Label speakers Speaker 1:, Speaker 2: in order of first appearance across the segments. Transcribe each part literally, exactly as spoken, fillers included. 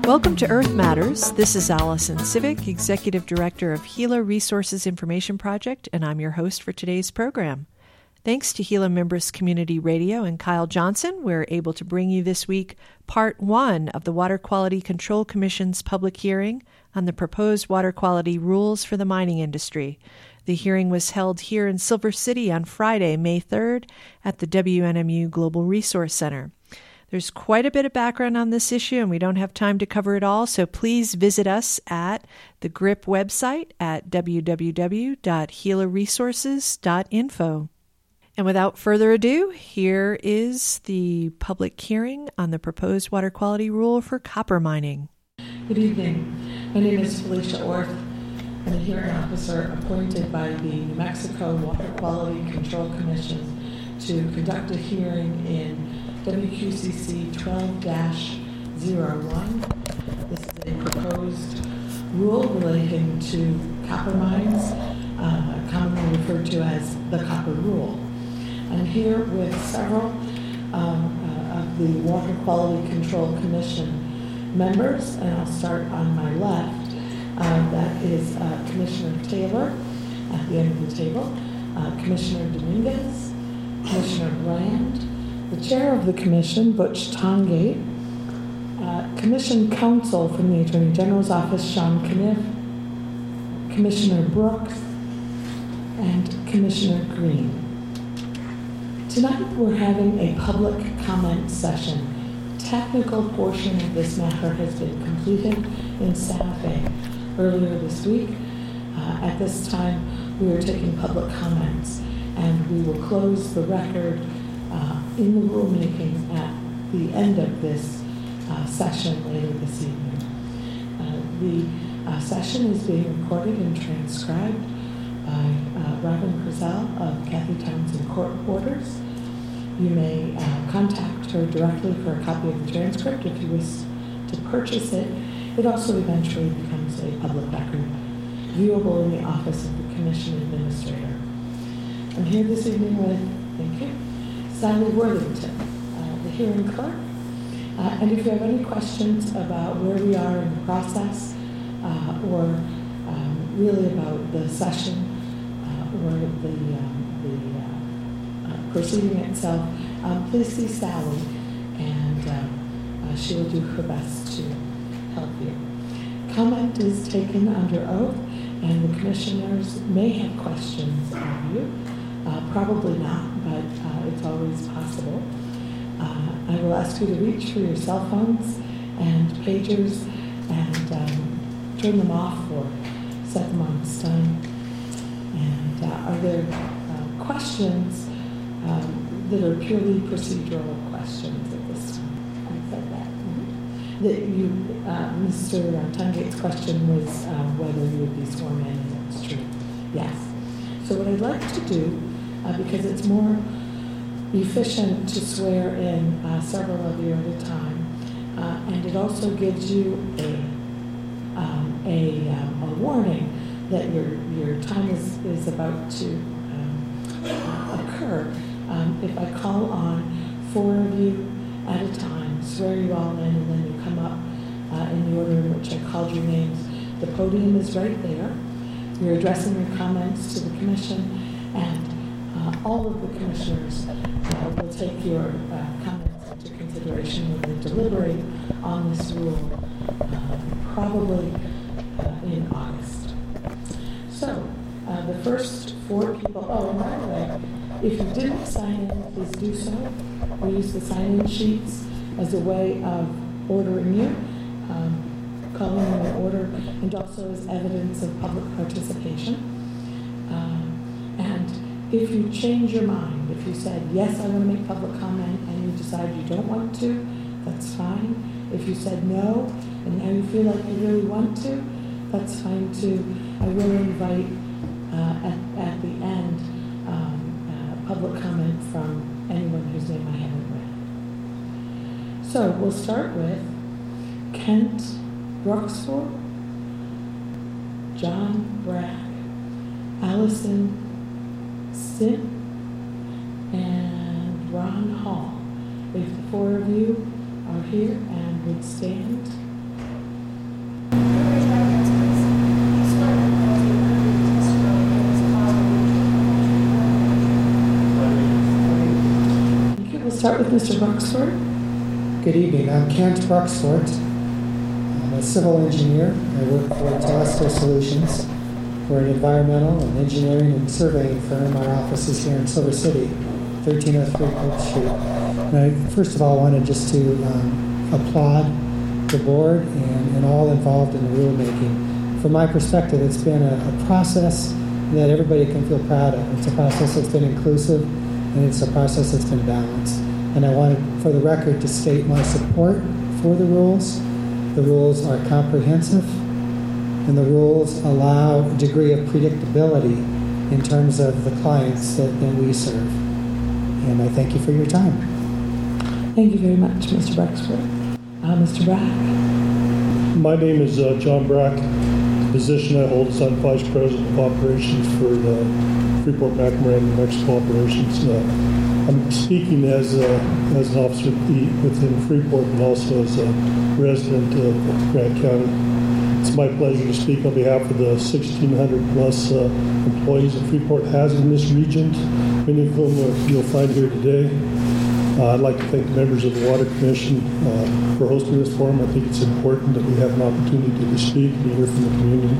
Speaker 1: Welcome to Earth Matters. This is Allison Civic, Executive Director of Gila Resources Information Project, and I'm your host for today's program. Thanks to Gila Mimbres Community Radio and Kyle Johnson, we're able to bring you this week part one of the Water Quality Control Commission's public hearing on the proposed water quality rules for the mining industry. The hearing was held here in Silver City on Friday, May third, at the W N M U Global Resource Center. There's quite a bit of background on this issue, and we don't have time to cover it all, so please visit us at the G R I P website at w w w dot gila resources dot info. And without further ado, here is the public hearing on the proposed water quality rule for copper mining.
Speaker 2: Good evening. My name is Felicia Orth. I'm a hearing officer appointed by the New Mexico Water Quality Control Commission to conduct a hearing in W Q C C twelve dash zero one. This is a proposed rule relating to copper mines, uh, commonly referred to as the copper rule. I'm here with several um, uh, of the Water Quality Control Commission members, and I'll start on my left. Uh, that is uh, Commissioner Taylor at the end of the table, uh, Commissioner Dominguez, Commissioner Bland, the chair of the commission, Butch Tongate, uh, Commission Counsel from the Attorney General's Office, Sean Kniff, Commissioner Brooks, and Commissioner Green. Tonight we're having a public comment session. Technical portion of this matter has been completed in Santa Fe earlier this week. Uh, at this time, we are taking public comments, and we will close the record uh, in the rulemaking at the end of this uh, session later this evening. Uh, the uh, session is being recorded and transcribed by uh, Robin Crizell of Kathy Townsend Court Orders. You may uh, contact her directly for a copy of the transcript if you wish to purchase it. It also eventually becomes a public record, viewable in the office of the Commission Administrator. I'm here this evening with, thank you, Sally Worthington, uh, the hearing clerk. Uh, and if you have any questions about where we are in the process, uh, or um, really about the session, uh, or the, um, the uh, uh, proceeding itself, um, please see Sally, and uh, uh, she will do her best to help you. Comment is taken under oath, and the commissioners may have questions of you. Uh, probably not, but uh, it's always possible. Uh, I will ask you to reach for your cell phones and pagers and um, turn them off or set them on stun. And uh, are there uh, questions um, that are purely procedural questions at this time? I said that. Mm-hmm. That you, uh, Mister Tungate's question was uh, whether you would be sworn in, and that's true. Yes. So what I'd like to do, uh, because it's more efficient to swear in uh, several of you at a time, uh, and it also gives you a um, a, um, a warning that your your time is, is about to um, occur. Um, if I call on four of you at a time, swear you all in, and then you come up uh, in the order in which I called your names, the podium is right there. You're addressing your comments to the commission, and uh, all of the commissioners uh, will take your uh, comments into consideration when they deliberate on this rule, uh, probably uh, in August. So, uh, the first four people, oh, and by the way, if you didn't sign in, please do so. We use the sign-in sheets as a way of ordering you. Um, calling them in order, and also as evidence of public participation. Um, and if you change your mind, if you said, yes, I want to make public comment, and you decide you don't want to, that's fine. If you said no, and now you feel like you really want to, that's fine too. I will invite uh, at, at the end um, uh, public comment from anyone whose name I haven't read. So we'll start with Kent Brooksford, John Bragg, Allison Sim, and Ron Hall. If the four of you are here and would stand start with Mister Bruxford.
Speaker 3: Good evening. I'm Kent Bruxford. I'm a civil engineer. I work for Telesco Solutions. We're an environmental and engineering and surveying firm. Our office is here in Silver City, thirteen oh three Pope Street. And I, first of all, wanted just to um, applaud the board and, and all involved in the rulemaking. From my perspective, it's been a, a process that everybody can feel proud of. It's a process that's been inclusive, and it's a process that's been balanced. And I wanted, for the record, to state my support for the rules. The rules are comprehensive, and the rules allow a degree of predictability in terms of the clients that, that we serve. And I thank you for your time.
Speaker 2: Thank you very much, Mister Bruxford. Uh, Mister Brack.
Speaker 4: My name is uh, John Brack. The position I hold is I'm Vice President of Operations for the Freeport-McMoRan, New Mexico operations. Uh, I'm speaking as, a, as an officer within Freeport, but also as a resident of Grant County. It's my pleasure to speak on behalf of the sixteen hundred plus uh, employees that Freeport has in this region, many of whom uh, you'll find here today. Uh, I'd like to thank the members of the Water Commission uh, for hosting this forum. I think it's important that we have an opportunity to speak and hear from the community.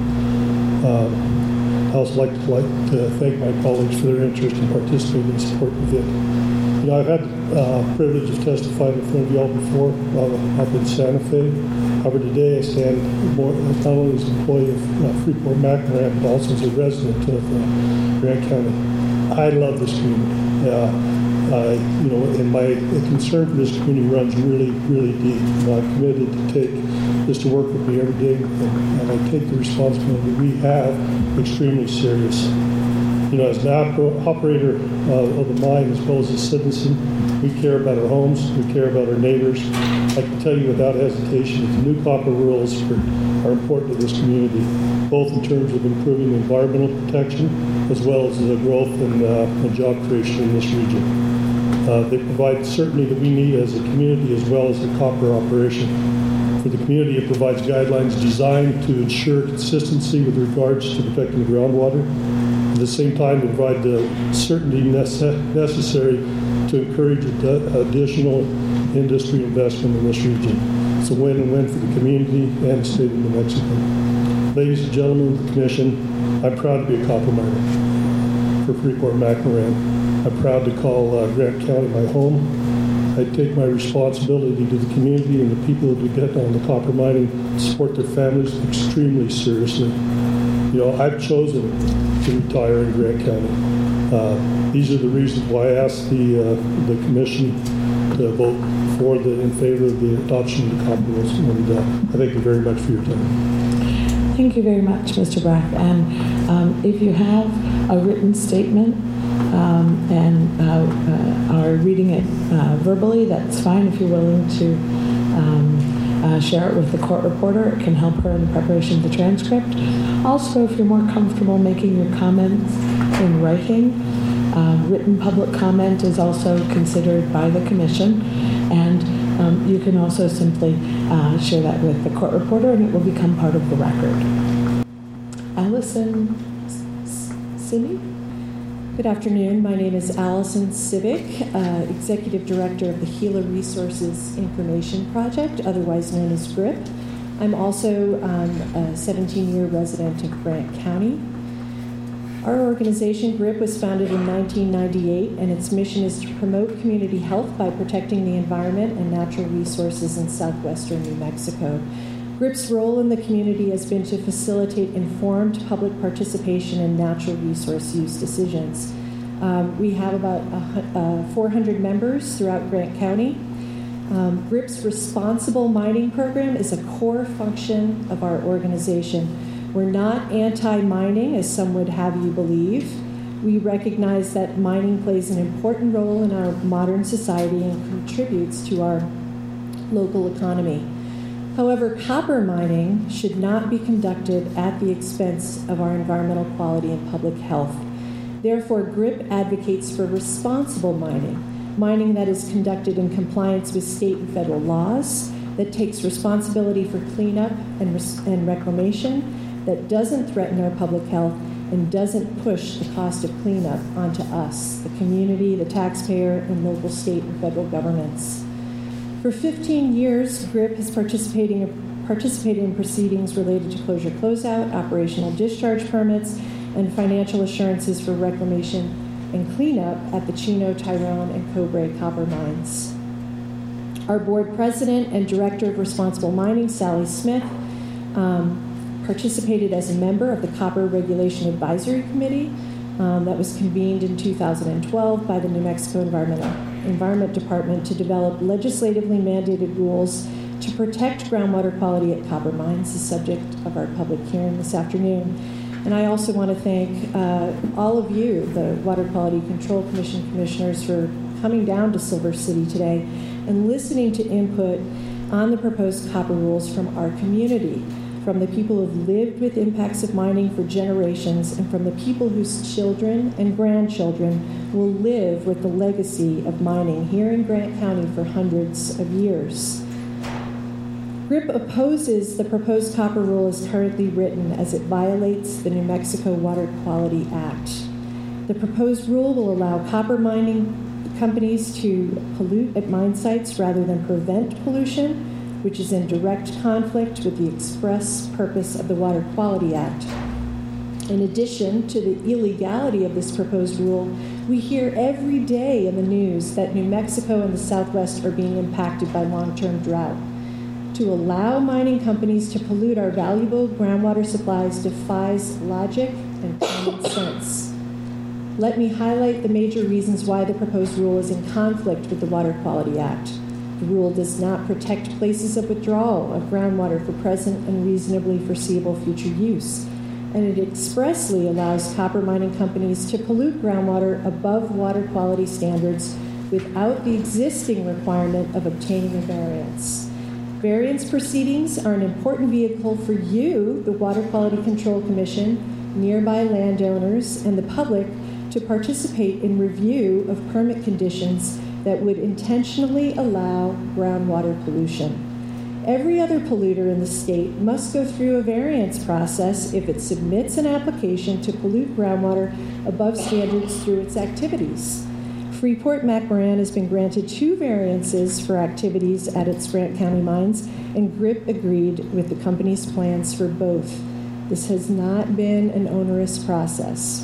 Speaker 4: Uh, I also like to, like to thank my colleagues for their interest in participating in support of it. You know, I've had the uh, privilege of testifying in front of you all before uh, up in Santa Fe. However, today I stand more, not only as an employee of uh, Freeport-McMoRan, but also as a resident of uh, Grant County. I love this community. Uh, Uh, you know, and my concern for this community runs really, really deep. You know, I'm committed to take this to work with me every day, and, and I take the responsibility we have extremely serious. You know, as an op- operator uh, of the mine as well as a citizen, we care about our homes, we care about our neighbors. I can tell you without hesitation that the new copper rules are, are important to this community, both in terms of improving environmental protection as well as the growth and, uh, and job creation in this region. Uh, they provide certainty that we need as a community as well as the copper operation. For the community, it provides guidelines designed to ensure consistency with regards to protecting the groundwater. At the same time, to provide the certainty nece- necessary to encourage ad- additional industry investment in this region. It's a win-win for the community and the state of New Mexico. Ladies and gentlemen of the Commission, I'm proud to be a copper miner for Freeport-McMoRan. I'm proud to call uh, Grant County my home. I take my responsibility to the community and the people who depend on the copper mining to support their families extremely seriously. You know, I've chosen to retire in Grant County. Uh, these are the reasons why I asked the uh, the Commission to vote for the in favor of the adoption of the copper rules. And uh, I thank you very much for your time.
Speaker 2: Thank you very much, Mister Brack. And um, if you have a written statement um, and uh, uh, are reading it uh, verbally, that's fine. If you're willing to um, uh, share it with the court reporter, it can help her in the preparation of the transcript. Also, if you're more comfortable making your comments in writing, uh, written public comment is also considered by the Commission, and um, you can also simply uh, share that with the court reporter, and it will become part of the record. Allison Civic?
Speaker 1: Good afternoon. My name is Allison Civic, uh, Executive Director of the Gila Resources Information Project, otherwise known as GRIP. I'm also um, a seventeen-year resident of Grant County. Our organization, GRIP, was founded in nineteen ninety-eight, and its mission is to promote community health by protecting the environment and natural resources in southwestern New Mexico. GRIP's role in the community has been to facilitate informed public participation in natural resource use decisions. Um, we have about uh, four hundred members throughout Grant County. Um, GRIP's responsible mining program is a core function of our organization. We're not anti-mining, as some would have you believe. We recognize that mining plays an important role in our modern society and contributes to our local economy. However, copper mining should not be conducted at the expense of our environmental quality and public health. Therefore, GRIP advocates for responsible mining, mining that is conducted in compliance with state and federal laws, that takes responsibility for cleanup and, res- and reclamation, that doesn't threaten our public health,
Speaker 2: and doesn't push the cost of cleanup onto us, the community, the taxpayer, and local, state, and federal governments. For fifteen years, GRIP has participating, participated in proceedings related to closure closeout, operational discharge permits, and financial assurances for reclamation and cleanup at the Chino, Tyrone, and Cobre copper mines. Our board president and director of responsible mining, Sally Smith, um, participated as a member of the Copper Regulation Advisory Committee um, that was convened in two thousand twelve by the New Mexico Environmental, Environment Department to develop legislatively mandated rules to protect groundwater quality at copper mines, the subject of our public hearing this afternoon. And I also want to thank uh, all of you, the Water Quality Control Commission commissioners, for coming down to Silver City today and listening to input on the proposed copper rules from our community, from the people who've lived with impacts of mining for generations, and from the people whose children and grandchildren will live with the legacy of mining here in Grant County for hundreds of years. GRIP opposes the proposed copper rule as currently written, as it violates the New Mexico Water Quality Act. The proposed rule will allow copper mining companies to pollute at mine sites rather than prevent pollution, which is in direct conflict with the express purpose of the Water Quality Act. In addition to the illegality of this proposed rule, we hear every day in the news that New Mexico and the Southwest are being impacted by long-term drought. To allow mining companies to pollute our valuable groundwater supplies defies logic and common sense. Let me highlight the major reasons why the proposed rule is in conflict with the Water Quality Act. The rule does not protect places of withdrawal of groundwater for present and reasonably foreseeable future use, and it expressly allows copper mining companies to pollute groundwater above water quality standards without the existing requirement of obtaining a variance. Variance proceedings are an important vehicle for you, the Water Quality Control Commission, nearby landowners, and the public to participate in review of permit conditions that would intentionally allow groundwater pollution. Every other polluter in the state must go through a variance process if it submits an application to pollute groundwater above standards through its activities. Freeport-McMoRan has been granted two variances for activities at its Grant County mines, and GRIP agreed with the company's plans for both. This has not been an onerous process.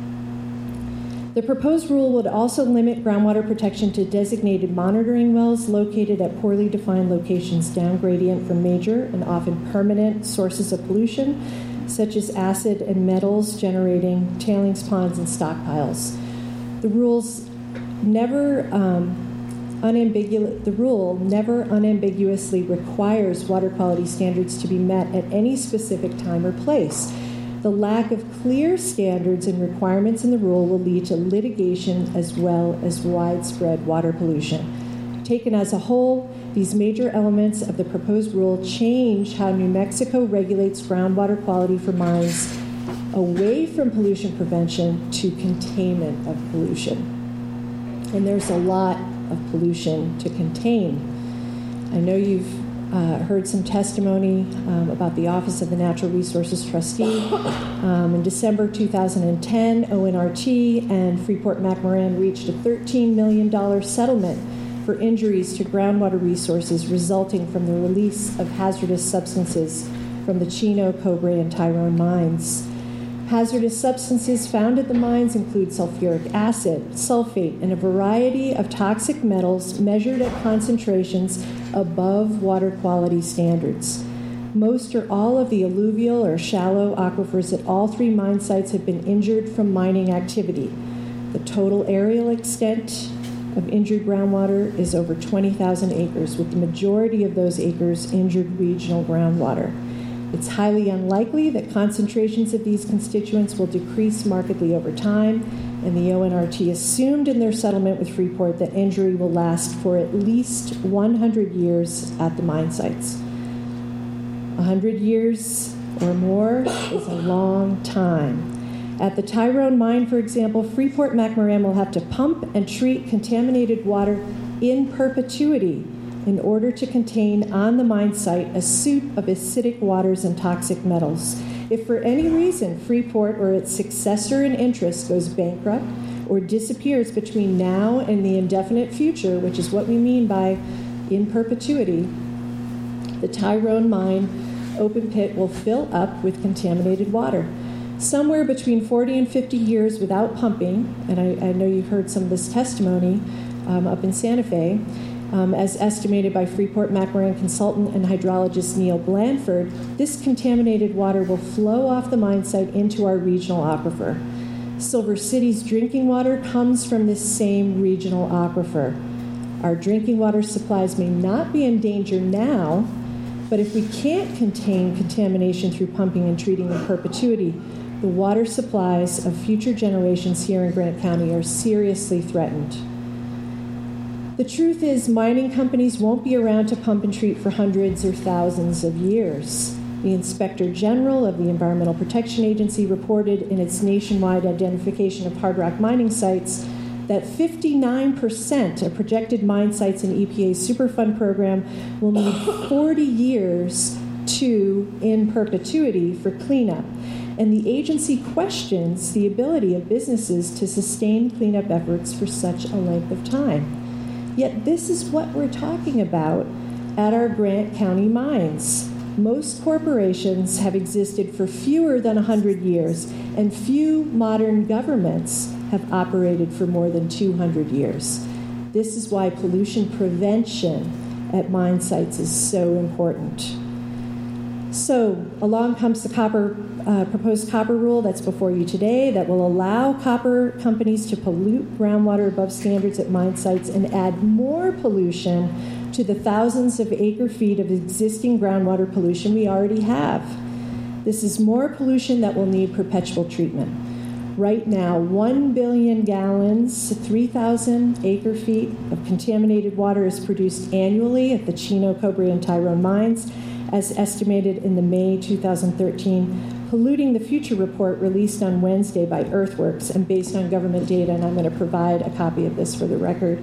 Speaker 2: The proposed rule would also limit groundwater protection to designated monitoring wells located at poorly defined locations down gradient from major and often permanent sources of pollution, such as acid and metals generating tailings ponds and stockpiles. The rules never um, unambiguous. The rule never unambiguously requires water quality standards to be met at any specific time or place. The lack of clear standards and requirements in the rule will lead to litigation as well as widespread water pollution. Taken as a whole, these major elements of the proposed rule change how New Mexico regulates groundwater quality for mines away from pollution prevention to containment of pollution. And there's a lot of pollution to contain. I know you've uh, heard some testimony um, about the Office of the Natural Resources Trustee. Um, in December two thousand ten, O N R T and Freeport-McMoRan reached a thirteen million dollars settlement for injuries to groundwater resources resulting from the release of hazardous substances from the Chino, Cobre, and Tyrone mines. Hazardous substances found at the mines include sulfuric acid, sulfate, and a variety of toxic metals measured at concentrations above water quality standards. Most or all of the alluvial or shallow aquifers at all three mine sites have been injured from mining activity. The total aerial extent of injured groundwater is over twenty thousand acres, with the majority of those acres injured regional groundwater. It's highly unlikely that concentrations of these constituents will decrease markedly over time, and the O N R T assumed in their settlement with Freeport that injury will last for at least one hundred years at the mine sites. one hundred years or more is a long time. At the Tyrone mine, for example, Freeport-McMoRan will have to pump and treat contaminated water in perpetuity in order to contain on the mine site a soup of acidic waters and toxic metals.
Speaker 5: If for any reason Freeport or its successor in interest goes bankrupt or disappears between now and the indefinite future, which is what we mean by in perpetuity, the Tyrone Mine open pit will fill up with contaminated water. Somewhere between forty and fifty years without pumping, and I, I know you've heard some of this testimony um, up in Santa Fe, um, as estimated by Freeport-McMoRan consultant and hydrologist Neil Blanford, this contaminated water will flow off the mine site into our regional aquifer. Silver City's drinking water comes from this same regional aquifer. Our drinking water supplies may not be in danger now, but if we can't contain contamination through pumping and treating in perpetuity, the water supplies of future generations here in Grant County are seriously threatened. The truth is, mining companies won't be around to pump and treat for hundreds or thousands of years. The Inspector General of the Environmental Protection Agency reported in its nationwide identification of hard rock mining sites that fifty-nine percent of projected mine sites in E P A's Superfund program will need forty years to in perpetuity for cleanup. And the agency questions the ability of businesses to sustain cleanup efforts for such a length of time. Yet this is what we're talking about at our Grant County mines. Most corporations have existed for fewer than one hundred years, and few modern governments have operated for more than two hundred years. This is why pollution prevention at mine sites is so important. So along comes the copper uh, proposed copper rule that's before you today that will allow copper companies to pollute groundwater above standards at mine sites and add more pollution to the thousands of acre feet of existing groundwater pollution we already have. This is more pollution that will need perpetual treatment. Right now, one billion gallons, three thousand acre feet of contaminated water is produced annually at the Chino, Cobre, and Tyrone mines, as estimated in the May two thousand thirteen Polluting the Future report released on Wednesday by Earthworks and based on government data, and I'm going to provide a copy of this for the record.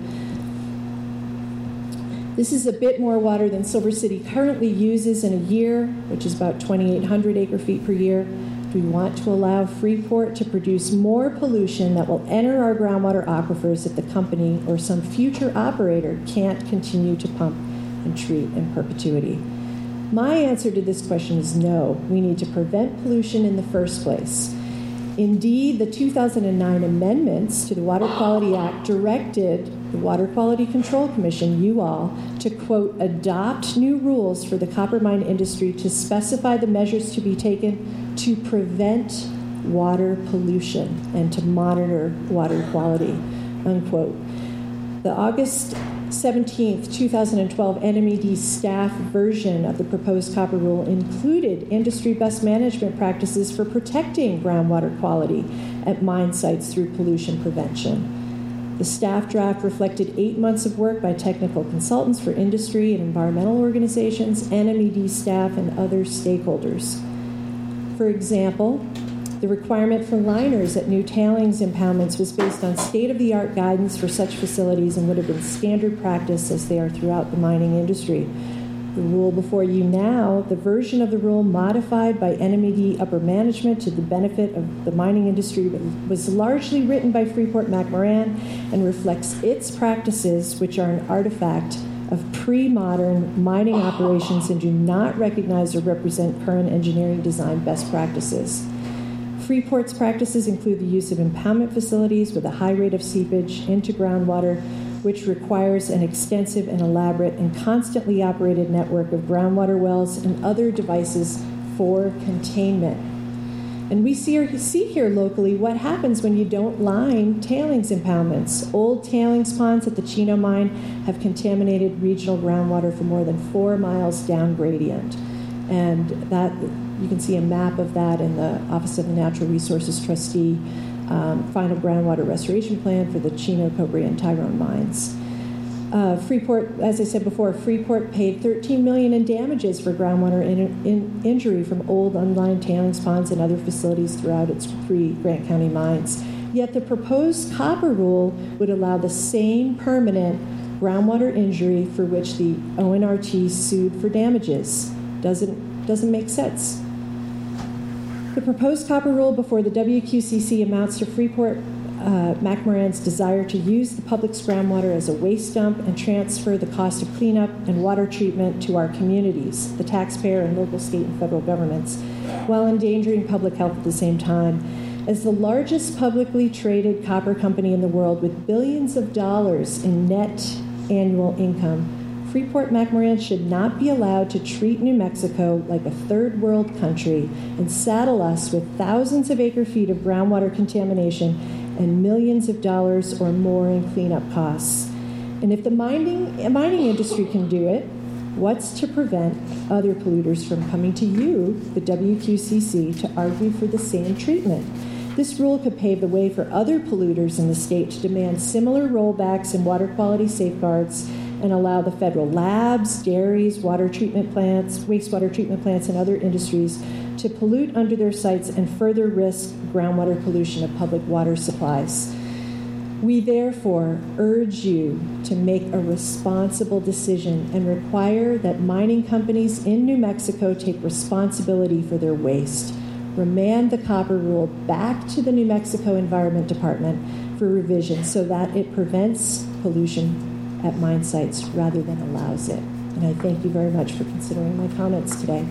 Speaker 5: This is a bit more water than Silver City currently uses in a year, which is about twenty-eight hundred acre feet per year. Do we want to allow Freeport to produce more pollution that will enter our groundwater aquifers if the company or some future operator can't continue to pump and treat in perpetuity? My answer to this question is no. We need to prevent pollution in the first place. Indeed, the two thousand nine amendments to the Water Quality Act directed the Water Quality Control Commission, you all, to, quote, adopt new rules for the copper mine industry to specify the measures to be taken to prevent water pollution and to monitor water quality, unquote. The August seventeenth, two thousand twelve N M E D staff version of the proposed copper rule included industry best management practices for protecting groundwater quality at mine sites through pollution prevention. The staff draft reflected eight months of work by technical consultants for industry and environmental organizations, N M E D staff, and other stakeholders. For example, the requirement for liners at new tailings impoundments was based on state-of-the-art guidance for such facilities and would have been standard practice as they are throughout the mining industry. The rule before you now, the version of the rule modified by N M E D upper management to the benefit of the mining industry, was largely written by Freeport-McMoRan and reflects its practices, which are an artifact of pre-modern mining operations and do not recognize or represent current engineering design best practices. Freeport's practices include the use of impoundment facilities with a high rate of seepage into groundwater, which requires an extensive and elaborate and constantly operated network of groundwater wells and other devices for containment. And we see, see here locally what happens when you don't line tailings impoundments. Old tailings ponds at the Chino mine have contaminated regional groundwater for more than four miles down gradient. And that you can see a map of that in the Office of the Natural Resources Trustee um, final groundwater restoration plan for the Chino, Cobre, and Tyrone mines. Uh, Freeport, as I said before, Freeport paid thirteen million dollars in damages for groundwater in, in injury from old unlined tailings ponds and other facilities throughout its three Grant County mines. Yet the proposed copper rule would allow the same permanent groundwater injury for which the O N R T sued for damages. Doesn't doesn't make sense. The proposed copper rule before the W Q C C amounts to Freeport uh, McMoRan's desire to use the public's groundwater as a waste dump and transfer the cost of cleanup and water treatment to our communities, the taxpayer and local, state, and federal governments, while endangering public health at the same time. As the largest publicly traded copper company in the world with billions of dollars in net annual income, Freeport McMoRan should not be allowed to treat New Mexico like a third world country and saddle us with thousands of acre feet of groundwater contamination and millions of dollars or more in cleanup costs. And if the mining, mining industry can do it, what's to prevent other polluters from coming to you, the W Q C C, to argue for the same treatment? This rule could pave the way for other polluters in the state to demand similar rollbacks in water quality safeguards and allow the federal labs, dairies, water treatment plants, wastewater treatment plants, and other industries to pollute under their sites and further risk groundwater pollution of public water supplies. We therefore urge you to make a responsible decision and require that mining companies in New Mexico take responsibility for their waste. Remand the copper rule back to the New Mexico Environment Department for revision so that it prevents pollution at mine sites rather than allows it. And I thank you very much for considering my comments today.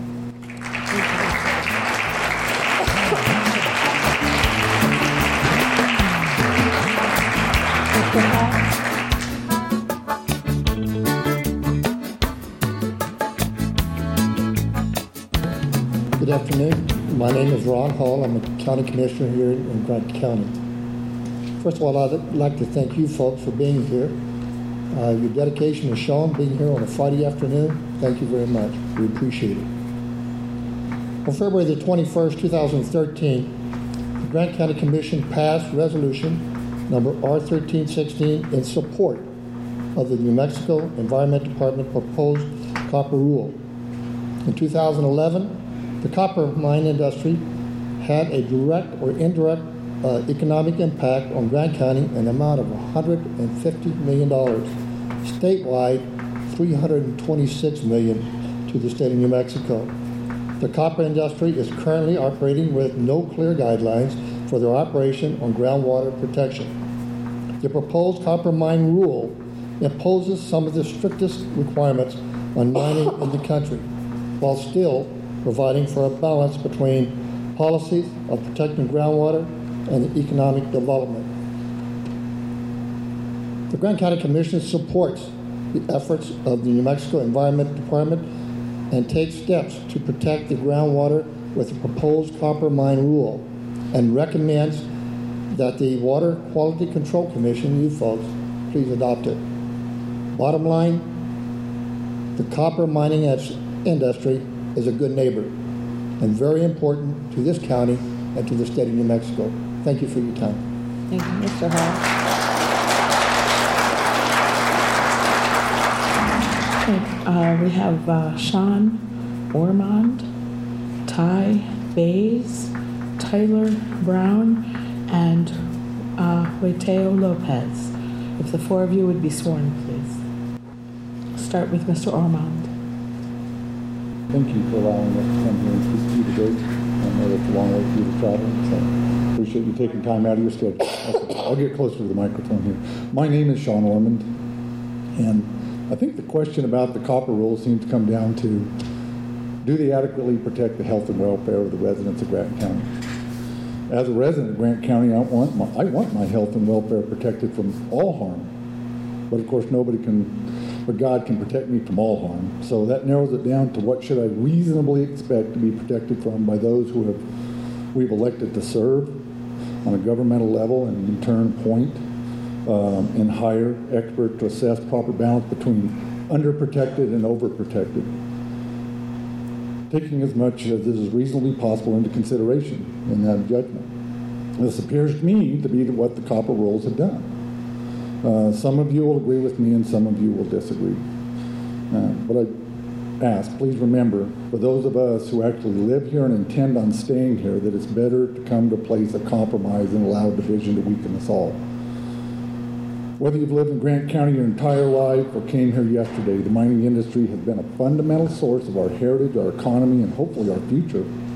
Speaker 6: Good afternoon. My name is Ron Hall. I'm a county commissioner here in Grant County. First of all, I'd like to thank you folks for being here. Uh, your dedication is shown being here on a Friday afternoon. Thank you very much. We appreciate it. On February the twenty-first, two thousand thirteen, the Grant County Commission passed resolution number R thirteen sixteen in support of the New Mexico Environment Department proposed copper rule. In two thousand eleven, the copper mine industry had a direct or indirect uh, economic impact on Grant County in the amount of one hundred fifty million dollars. Statewide, three hundred twenty-six million dollars to the state of New Mexico. The copper industry is currently operating with no clear guidelines for their operation on groundwater protection. The proposed copper mine rule imposes some of the strictest requirements on mining in the country, while still providing for a balance between policies of protecting groundwater and economic development. The Grant County Commission supports the efforts of the New Mexico Environment Department and takes steps to protect the groundwater with the proposed copper mine rule and recommends that the Water Quality Control Commission, you folks, please adopt it. Bottom line, the copper mining industry is a good neighbor and very important to this county and to the state of New Mexico. Thank you for your time.
Speaker 2: Thank you, Mister Hall. Uh, we have uh, Sean Ormond, Ty Bays, Tyler Brown, and uh, Hueteo Lopez. If the four of you would be sworn, please. Start with Mister Ormond.
Speaker 7: Thank you for allowing us to come here and speak to you today. I know that's a long way for you to travel, so appreciate you taking time out of your schedule. I'll get closer to the microphone here. My name is Sean Ormond, and I think the question about the copper rule seems to come down to, do they adequately protect the health and welfare of the residents of Grant County? As a resident of Grant County, I want my, I want my health and welfare protected from all harm. But of course, nobody can, but God can protect me from all harm. So that narrows it down to what should I reasonably expect to be protected from by those who have we've elected to serve on a governmental level and in turn point Um, and hire experts to assess proper balance between underprotected and overprotected, taking as much as is reasonably possible into consideration in that judgment. This appears to me to be what the copper rules have done. Uh, some of you will agree with me and some of you will disagree. Uh, but I ask, please remember, for those of us who actually live here and intend on staying here, that it's better to come to a place of compromise and allow division to weaken us all. Whether you've lived in Grant County your entire life or came here yesterday, the mining industry has been a fundamental source of our heritage, our economy, and hopefully our future.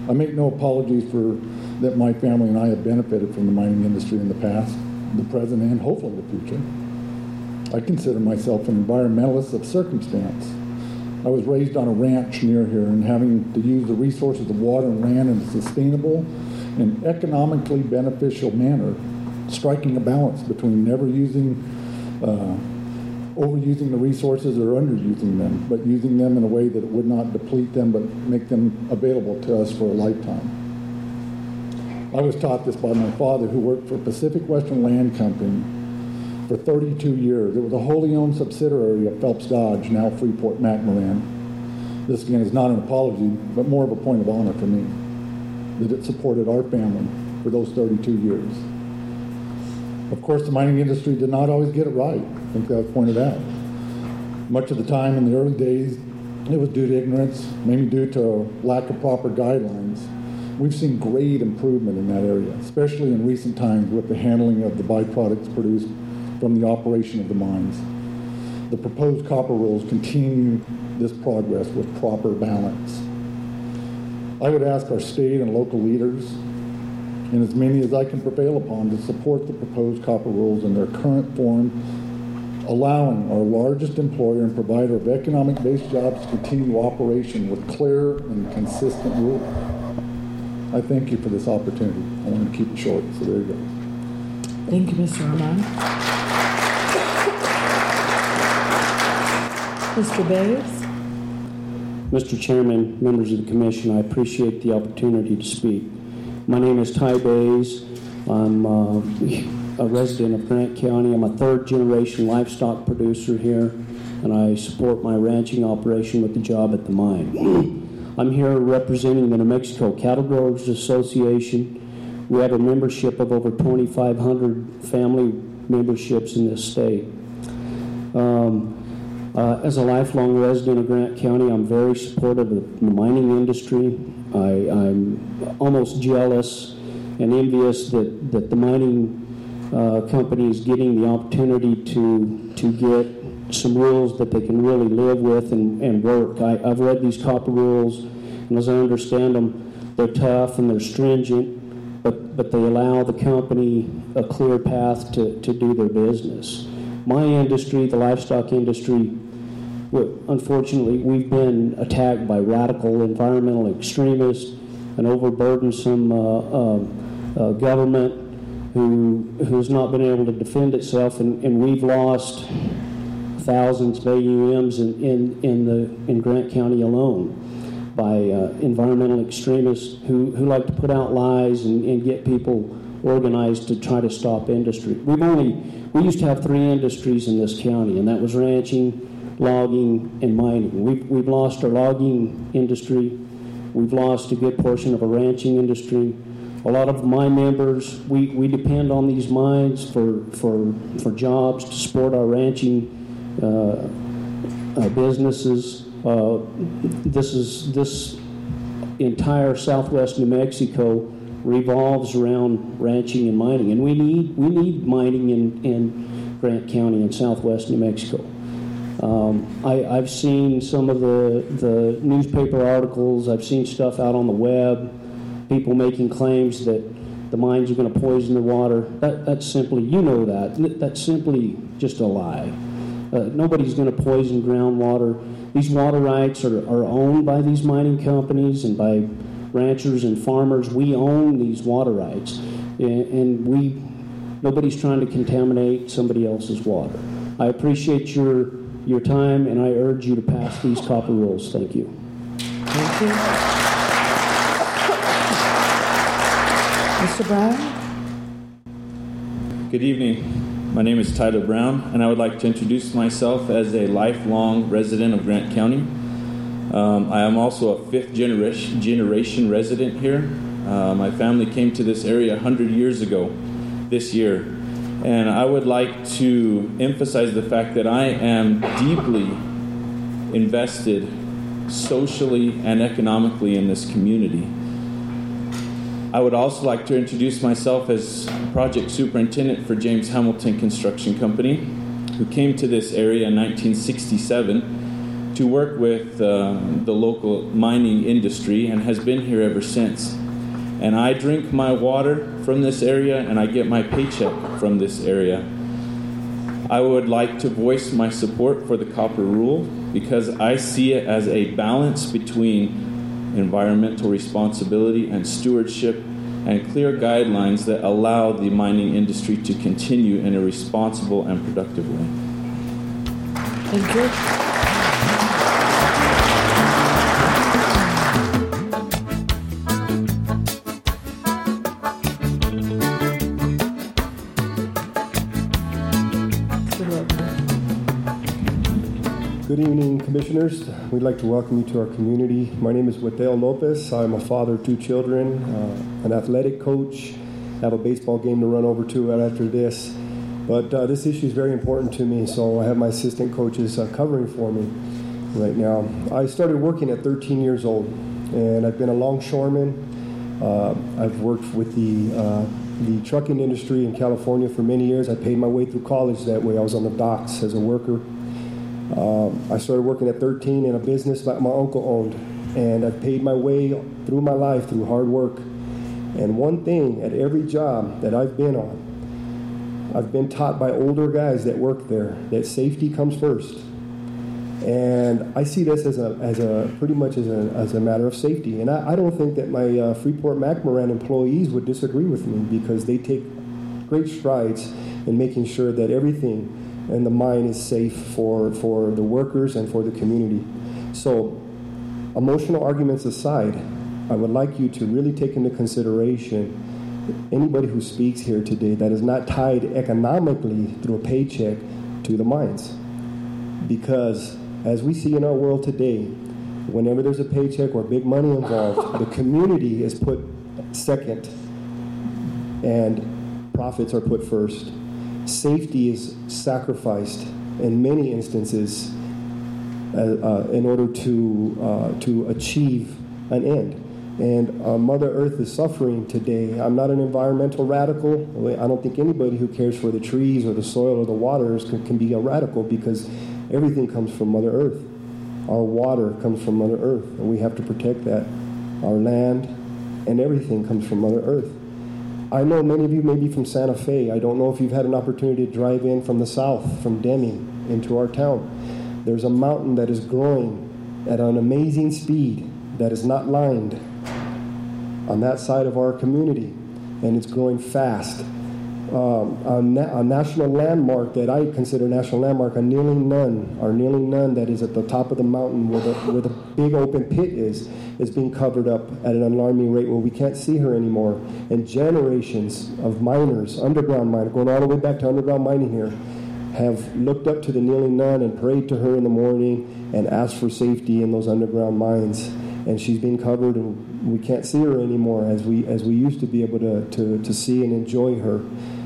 Speaker 7: I make no apologies for that my family and I have benefited from the mining industry in the past, the present, and hopefully the future. I consider myself an environmentalist of circumstance. I was raised on a ranch near here, and having to use the resources of water and land in a sustainable and economically beneficial manner, striking a balance between never using, uh, overusing the resources or underusing them, but using them in a way that it would not deplete them, but make them available to us for a lifetime. I was taught this by my father, who worked for Pacific Western Land Company for thirty-two years. It was a wholly owned subsidiary of Phelps Dodge, now Freeport-McMoRan. This, again, is not an apology, but more of a point of honor for me, that it supported our family for those thirty-two years. Of course, the mining industry did not always get it right. I think that was pointed out. Much of the time in the early days, it was due to ignorance, maybe due to lack of proper guidelines. We've seen great improvement in that area, especially in recent times with the handling of the byproducts produced from the operation of the mines. The proposed copper rules continue this progress with proper balance. I would ask our state and local leaders, and as many as I can prevail upon, to support the proposed copper rules in their current form, allowing our largest employer and provider of economic-based jobs to continue operation with clear and consistent rules. I thank you for this opportunity. I want to keep it short, so there you go.
Speaker 2: Thank you, Mister Roman. Mister Bays.
Speaker 8: Mister Chairman, members of the Commission, I appreciate the opportunity to speak. My name is Ty Bays. I'm uh, a resident of Grant County. I'm a third-generation livestock producer here, and I support my ranching operation with the job at the mine. I'm here representing the New Mexico Cattle Growers Association. We have a membership of over twenty-five hundred family memberships in this state. Um, uh, as a lifelong resident of Grant County, I'm very supportive of the mining industry. I, I'm almost jealous and envious that, that the mining uh, company is getting the opportunity to, to get some rules that they can really live with and, and work. I, I've read these copper rules, and as I understand them, they're tough and they're stringent, but, but they allow the company a clear path to, to do their business. My industry, the livestock industry, unfortunately, we've been attacked by radical environmental extremists, an overburdensome uh, uh, uh, government who who's not been able to defend itself, and, and we've lost thousands of A U Ms in, in, in, the, in Grant County alone by uh, environmental extremists who, who like to put out lies and, and get people organized to try to stop industry. We've only, we used to have three industries in this county, and that was ranching, logging, and mining. We've, we've lost our logging industry. We've lost a good portion of our ranching industry. A lot of my members, we, we depend on these mines for, for, for jobs to support our ranching uh, uh, businesses. Uh, this is this entire southwest New Mexico revolves around ranching and mining, and we need we need mining in, in Grant County and southwest New Mexico. Um, I, I've seen some of the the newspaper articles. I've seen stuff out on the web. People making claims that the mines are going to poison the water. That that's simply, you know that that's simply just a lie. Uh, nobody's going to poison groundwater. These water rights are, are owned by these mining companies and by ranchers and farmers. We own these water rights, and, and we nobody's trying to contaminate somebody else's water. I appreciate your your time, and I urge you to pass these copper rules. Thank you.
Speaker 2: Thank you. Mister Brown?
Speaker 9: Good evening. My name is Tyler Brown, and I would like to introduce myself as a lifelong resident of Grant County. Um, I am also a fifth generation, generation resident here. Uh, my family came to this area one hundred years ago this year, and I would like to emphasize the fact that I am deeply invested socially and economically in this community. I would also like to introduce myself as project superintendent for James Hamilton Construction Company, who came to this area in nineteen sixty-seven to work with uh, the local mining industry and has been here ever since. And I drink my water from this area, and I get my paycheck from this area. I would like to voice my support for the copper rule because I see it as a balance between environmental responsibility and stewardship and clear guidelines that allow the mining industry to continue in a responsible and productive way.
Speaker 2: Thank you.
Speaker 10: Good evening, Commissioners. We'd like to welcome you to our community. My name is Wadale Lopez. I'm a father of two children, uh, an athletic coach. I have a baseball game to run over to right after this. But uh, this issue is very important to me, so I have my assistant coaches uh, covering for me right now. I started working at thirteen years old, and I've been a longshoreman. Uh, I've worked with the uh, the trucking industry in California for many years. I paid my way through college that way. I was on the docks as a worker. Um, I started working at thirteen in a business that my uncle owned, and I've paid my way through my life through hard work. And one thing at every job that I've been on, I've been taught by older guys that work there that safety comes first. And I see this as a as a pretty much as a as a matter of safety. And I, I don't think that my uh, Freeport-McMoRan employees would disagree with me because they take great strides in making sure that everything and the mine is safe for, for the workers and for the community. So, emotional arguments aside, I would like you to really take into consideration anybody who speaks here today that is not tied economically through a paycheck to the mines. Because as we see in our world today, whenever there's a paycheck or big money involved, the community is put second and profits are put first. Safety is sacrificed in many instances uh, uh, in order to uh, to achieve an end. And uh, Mother Earth is suffering today. I'm not an environmental radical. I don't think anybody who cares for the trees or the soil or the waters can, can be a radical because everything comes from Mother Earth. Our water comes from Mother Earth, and we have to protect that. Our land and everything comes from Mother Earth. I know many of you may be from Santa Fe. I don't know if you've had an opportunity to drive in from the south, from Demi, into our town. There's a mountain that is growing at an amazing speed that is not lined on that side of our community, and it's growing fast. Um, a, na- a national landmark that I consider a national landmark, a kneeling nun, our kneeling nun that is at the top of the mountain where the, where the big open pit is, is being covered up at an alarming rate where we can't see her anymore. And generations of miners, underground miners, going all the way back to underground mining here, have looked up to the kneeling nun and prayed to her in the morning and asked for safety in those underground mines. And she's being covered, and we can't see her anymore as we as we used to be able to to, to see and enjoy her.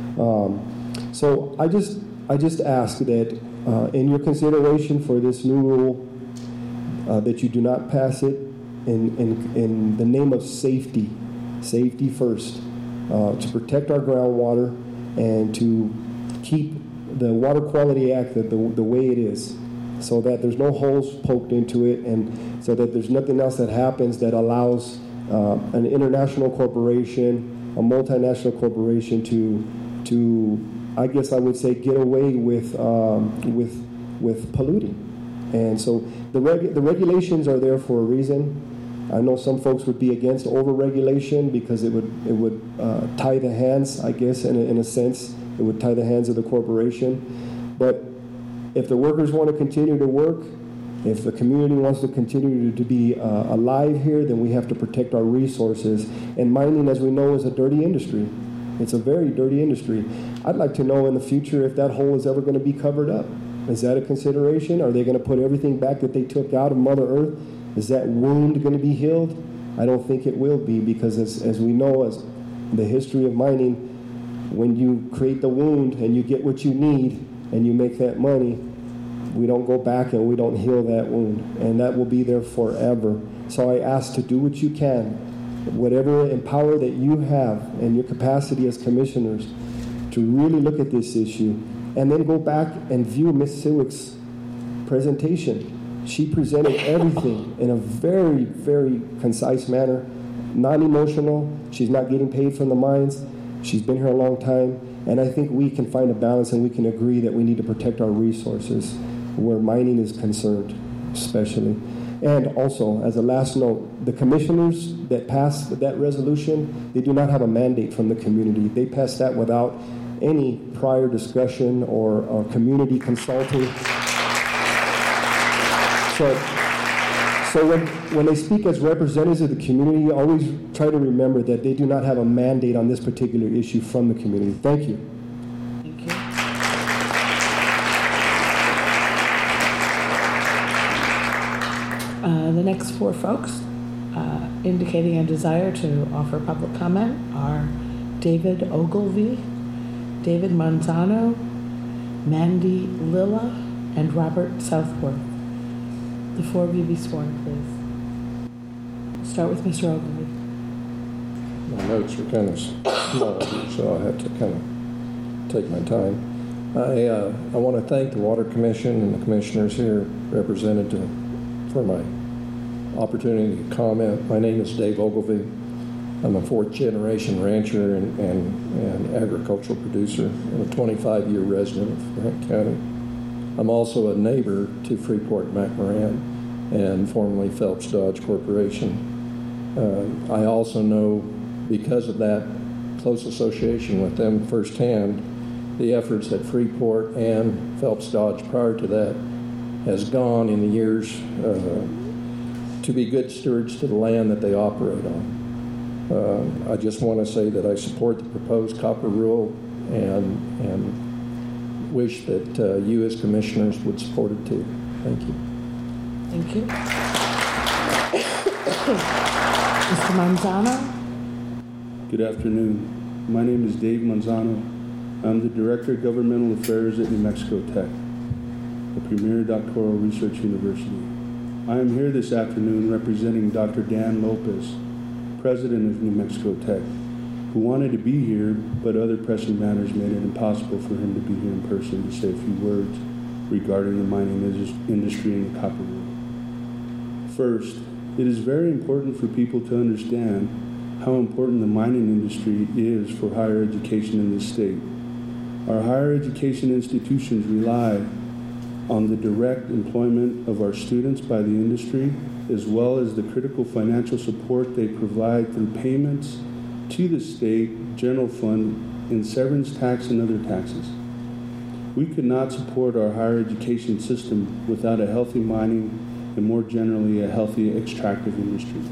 Speaker 10: Um, so I just I just ask that uh, in your consideration for this new rule, uh, that you do not pass it in in, in the name of safety, safety first, uh, to protect our groundwater and to keep the Water Quality Act the, the, the way it is, so that there's no holes poked into it, and so that there's nothing else that happens that allows uh, an international corporation, a multinational corporation to to, I guess I would say, get away with um, with with polluting. And so the reg- the regulations are there for a reason. I know some folks would be against over-regulation because it would it would uh, tie the hands, I guess, in a, in a sense. It would tie the hands of the corporation. But if the workers want to continue to work, if the community wants to continue to, to be uh, alive here, then we have to protect our resources. And mining, as we know, is a dirty industry. It's a very dirty industry. I'd like to know in the future if that hole is ever going to be covered up. Is that a consideration? Are they going to put everything back that they took out of Mother Earth? Is that wound going to be healed? I don't think it will be, because as, as we know, as the history of mining, when you create the wound and you get what you need and you make that money, we don't go back and we don't heal that wound. And that will be there forever. So I ask to do what you can, whatever in power that you have and your capacity as commissioners, to really look at this issue and then go back and view Miz Siwick's presentation She presented everything in a very, very concise manner, non-emotional. She's not getting paid from the mines. She's been here a long time, and I think we can find a balance and we can agree that we need to protect our resources where mining is concerned, especially. And also, as a last note, the commissioners that passed that resolution, they do not have a mandate from the community. They passed that without any prior discussion or, or community consulting. So, so when, when they speak as representatives of the community, always try to remember that they do not have a mandate on this particular issue from the community. Thank you.
Speaker 2: Thank you. Uh, the next four folks uh, indicating a desire to offer public comment are David Ogilvie, David Manzano, Mandy Lilla, and Robert Southworth. The four of you be sworn, please. Start with Mister Ogilvie.
Speaker 11: My notes are kind of small, so I have to kind of take my time. I uh, I want to thank the Water Commission and the commissioners here represented to, for my opportunity to comment. My name is Dave Ogilvie. I'm a fourth generation rancher and, and, and agricultural producer. I'm a twenty-five year resident of Grant County. I'm also a neighbor to Freeport-McMoran and formerly Phelps Dodge Corporation. Uh, I also know, because of that close association with them firsthand, the efforts that Freeport and Phelps Dodge prior to that has gone in the years uh, to be good stewards to the land that they operate on. Uh, I just want to say that I support the proposed copper rule and and wish that uh, you as commissioners would support it too. Thank you.
Speaker 2: Thank you. Mister Manzano.
Speaker 12: Good afternoon. My name is Dave Manzano. I'm the Director of Governmental Affairs at New Mexico Tech, the premier doctoral research university. I am here this afternoon representing Doctor Dan Lopez, President of New Mexico Tech, who wanted to be here, but other pressing matters made it impossible for him to be here in person to say a few words regarding the mining industry and the copper rule. First, it is very important for people to understand how important the mining industry is for higher education in this state. Our higher education institutions rely on the direct employment of our students by the industry, as well as the critical financial support they provide through payments to the state general fund in severance tax and other taxes. We could not support our higher education system without a healthy mining and, more generally, a healthy extractive industry.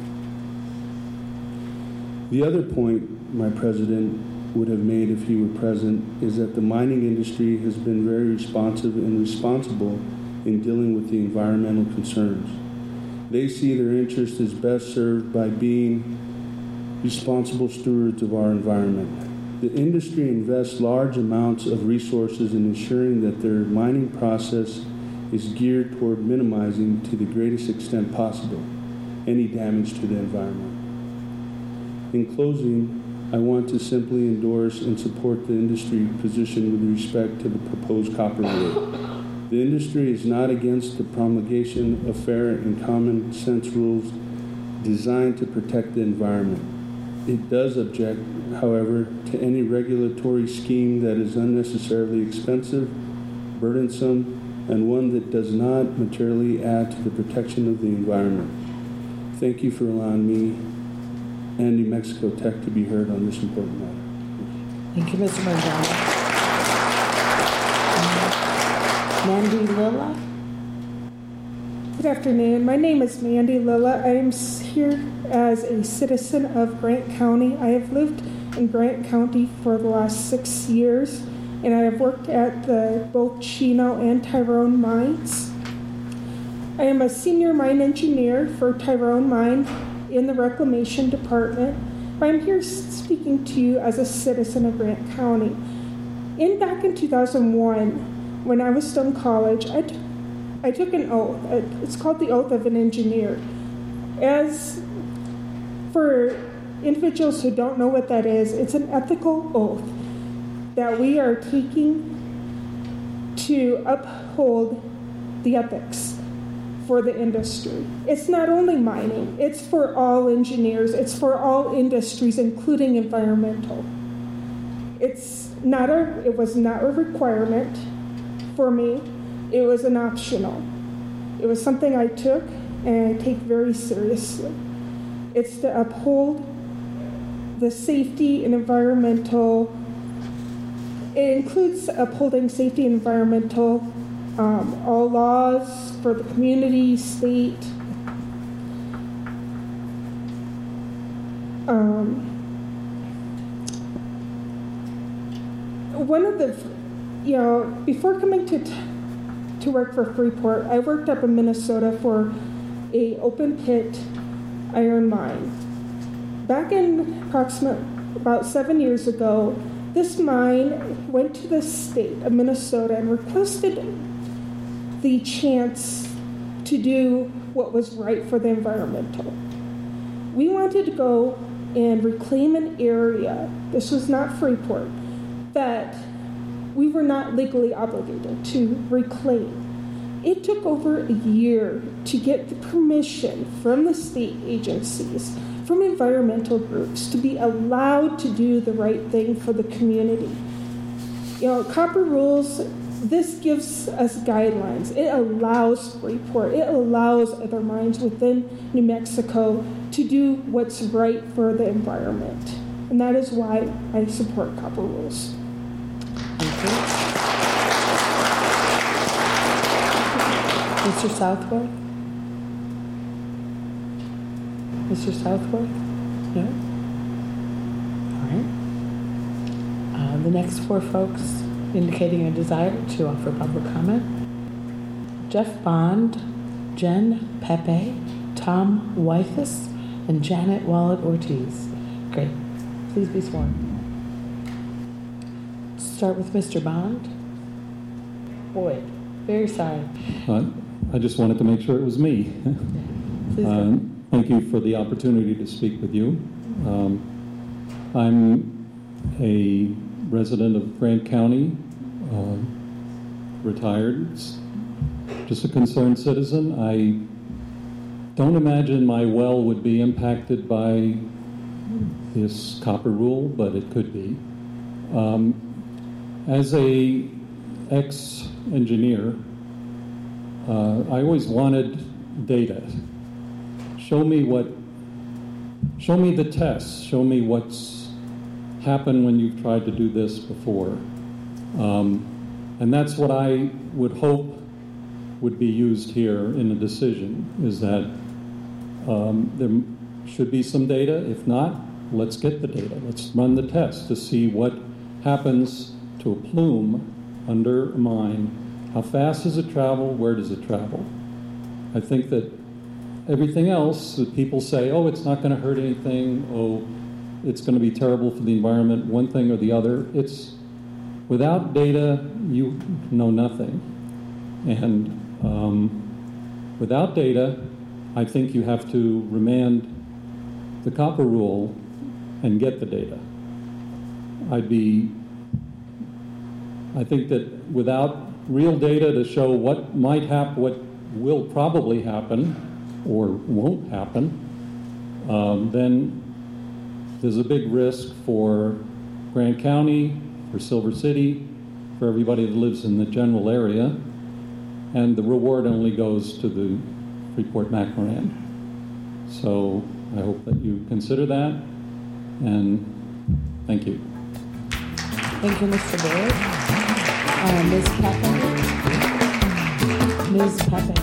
Speaker 12: The other point my president would have made if he were present is that the mining industry has been very responsive and responsible in dealing with the environmental concerns. They see their interest as best served by being responsible stewards of our environment. The industry invests large amounts of resources in ensuring that their mining process is geared toward minimizing, to the greatest extent possible, any damage to the environment. In closing, I want to simply endorse and support the industry position with respect to the proposed copper rule. The industry is not against the promulgation of fair and common sense rules designed to protect the environment. It does object, however, to any regulatory scheme that is unnecessarily expensive, burdensome, and one that does not materially add to the protection of the environment. Thank you for allowing me and New Mexico Tech to be heard on this important matter.
Speaker 2: Thank you, Mister Manzano. Mandy Lilla.
Speaker 13: Good afternoon. My name is Mandy Lilla. I am here as a citizen of Grant County. I have lived in Grant County for the last six years, and I have worked at the both Chino and Tyrone mines. I am a senior mine engineer for Tyrone Mine in the Reclamation Department, but I'm here speaking to you as a citizen of Grant County. In back in two thousand one, when I was still in college, I, t- I took an oath. It's called the Oath of an Engineer. As for individuals who don't know what that is, it's an ethical oath that we are taking to uphold the ethics, for the industry. It's not only mining, it's for all engineers, it's for all industries, including environmental. It's not a, it was not a requirement for me, it was an optional. It was something I took and I take very seriously. It's to uphold the safety and environmental, it includes upholding safety and environmental, um, all laws for the community, state. Um, one of the, you know, before coming to t- to work for Freeport, I worked up in Minnesota for a open pit iron mine. Back in approximately about seven years ago, this mine went to the state of Minnesota and requested the chance to do what was right for the environmental. We wanted to go and reclaim an area, this was not Freeport, that we were not legally obligated to reclaim. It took over a year to get the permission from the state agencies, from environmental groups, to be allowed to do the right thing for the community. You know, Copper Rules, this gives us guidelines. It allows Freeport, it allows other mines within New Mexico to do what's right for the environment. And that is why I support Copper Rules.
Speaker 2: Thank you. Mister Southworth? Mister Southworth? No? All right. Uh, the next four folks indicating a desire to offer public comment. Jeff Bond, Jen Pepe, Tom Wythus, and Janet Wallet Ortiz. Great. Please be sworn. Start with Mister Bond. Boyd, very sorry.
Speaker 14: Uh, I just wanted to make sure it was me.
Speaker 2: Please
Speaker 14: uh, thank you for the opportunity to speak with you. Um, I'm a resident of Grant County, uh, retired, just a concerned citizen. I don't imagine my well would be impacted by this copper rule, but it could be. Um, as a ex-engineer, uh, I always wanted data. Show me what, show me the tests, show me what's happened when you've tried to do this before. Um, and that's what I would hope would be used here in the decision, is that um, there should be some data. If not, let's get the data. Let's run the test to see what happens to a plume under a mine. How fast does it travel? Where does it travel? I think that everything else that people say, oh, it's not going to hurt anything, oh, it's going to be terrible for the environment, one thing or the other. It's without data, you know nothing. And um, without data, I think you have to remand the copper rule and get the data. I'd be, I think that without real data to show what might happen, what will probably happen or won't happen, um, then there's a big risk for Grant County, for Silver City, for everybody that lives in the general area, and the reward only goes to the Freeport-McMoRan. So I hope that you consider that, and thank you.
Speaker 2: Thank you, Mister Boyd. Uh, Miz Pepe. Miz Pepe.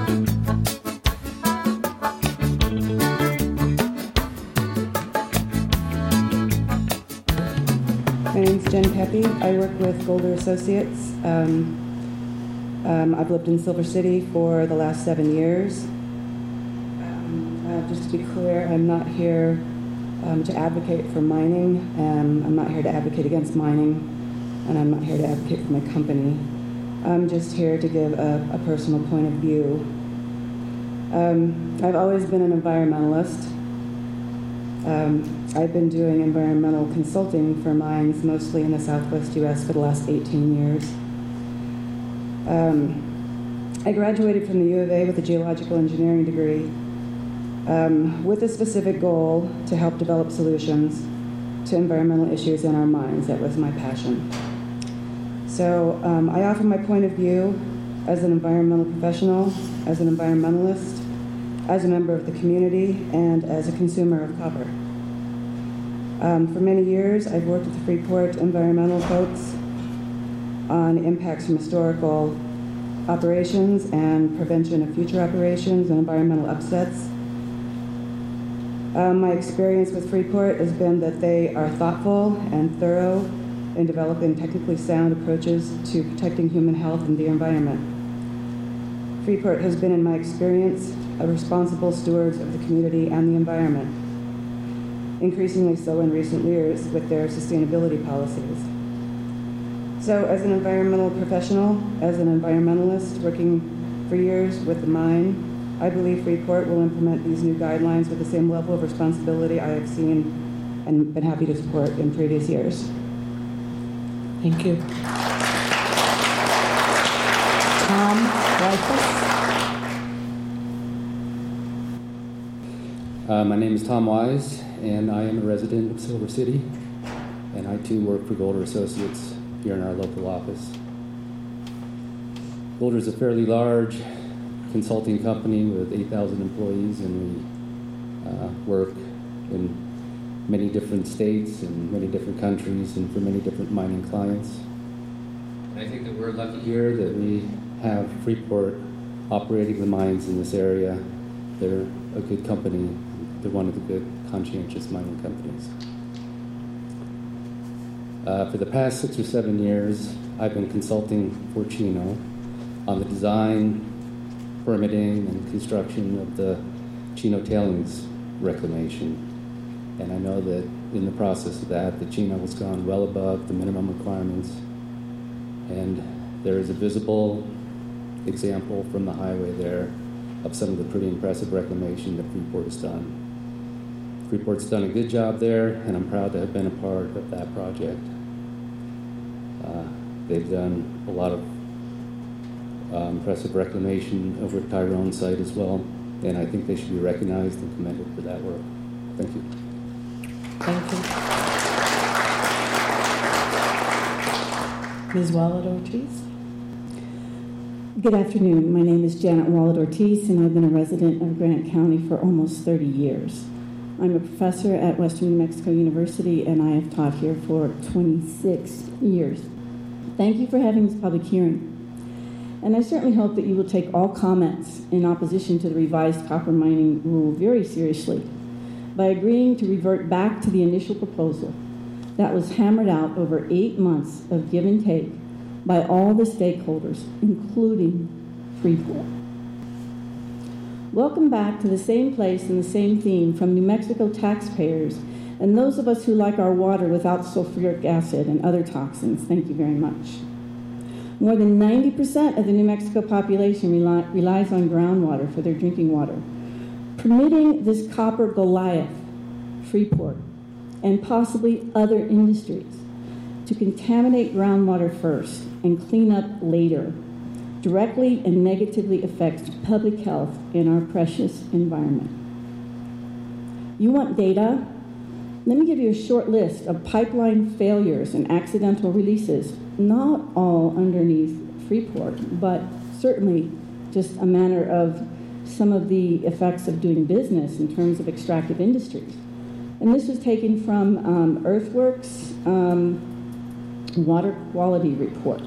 Speaker 15: My name's Jen Pepe. I work with Golder Associates. Um, um, I've lived in Silver City for the last seven years. Um, uh, just to be clear, I'm not here um, to advocate for mining. Um, I'm not here to advocate against mining, and I'm not here to advocate for my company. I'm just here to give a, a personal point of view. Um, I've always been an environmentalist. Um, I've been doing environmental consulting for mines, mostly in the Southwest U S for the last eighteen years. Um, I graduated from the U of A with a geological engineering degree um, with a specific goal to help develop solutions to environmental issues in our mines. That was my passion. So um, I offer my point of view as an environmental professional, as an environmentalist, as a member of the community, and as a consumer of copper. Um, for many years, I've worked with the Freeport environmental folks on impacts from historical operations and prevention of future operations and environmental upsets. Um, my experience with Freeport has been that they are thoughtful and thorough in developing technically sound approaches to protecting human health and the environment. Freeport has been, in my experience, a responsible stewards of the community and the environment, increasingly so in recent years with their sustainability policies. So as an environmental professional, as an environmentalist working for years with the mine, I believe Freeport will implement these new guidelines with the same level of responsibility I have seen and been happy to support in previous years.
Speaker 2: Thank you. Tom Weifus.
Speaker 16: Uh, my name is Tom Wise, and I am a resident of Silver City, and I too work for Golder Associates here in our local office. Golder is a fairly large consulting company with eight thousand employees, and we uh, work in many different states and many different countries and for many different mining clients. And I think that we're lucky here that we have Freeport operating the mines in this area. They're a good company. They're one of the good conscientious mining companies. Uh, for the past six or seven years, I've been consulting for Chino on the design, permitting, and construction of the Chino tailings reclamation. And I know that in the process of that, the Chino has gone well above the minimum requirements. And there is a visible example from the highway there of some of the pretty impressive reclamation that Freeport has done. Freeport's done a good job there, and I'm proud to have been a part of that project. Uh, they've done a lot of uh, impressive reclamation over at Tyrone's site as well, and I think they should be recognized and commended for that work. Thank you.
Speaker 2: Thank you. Miz Wallet-Ortiz.
Speaker 17: Good afternoon. My name is Janet Wallet-Ortiz, and I've been a resident of Grant County for almost thirty years. I'm a professor at Western New Mexico University, and I have taught here for twenty-six years. Thank you for having this public hearing. And I certainly hope that you will take all comments in opposition to the revised copper mining rule very seriously by agreeing to revert back to the initial proposal that was hammered out over eight months of give and take by all the stakeholders, including Freeport. Welcome back to the same place and the same theme from New Mexico taxpayers and those of us who like our water without sulfuric acid and other toxins. Thank you very much. More than ninety percent of the New Mexico population rely, relies on groundwater for their drinking water. Permitting this copper Goliath, Freeport, and possibly other industries to contaminate groundwater first and clean up later directly and negatively affects public health in our precious environment. You want data? Let me give you a short list of pipeline failures and accidental releases, not all underneath Freeport, but certainly just a matter of some of the effects of doing business in terms of extractive industries. And this was taken from um, Earthworks um, Water Quality Report.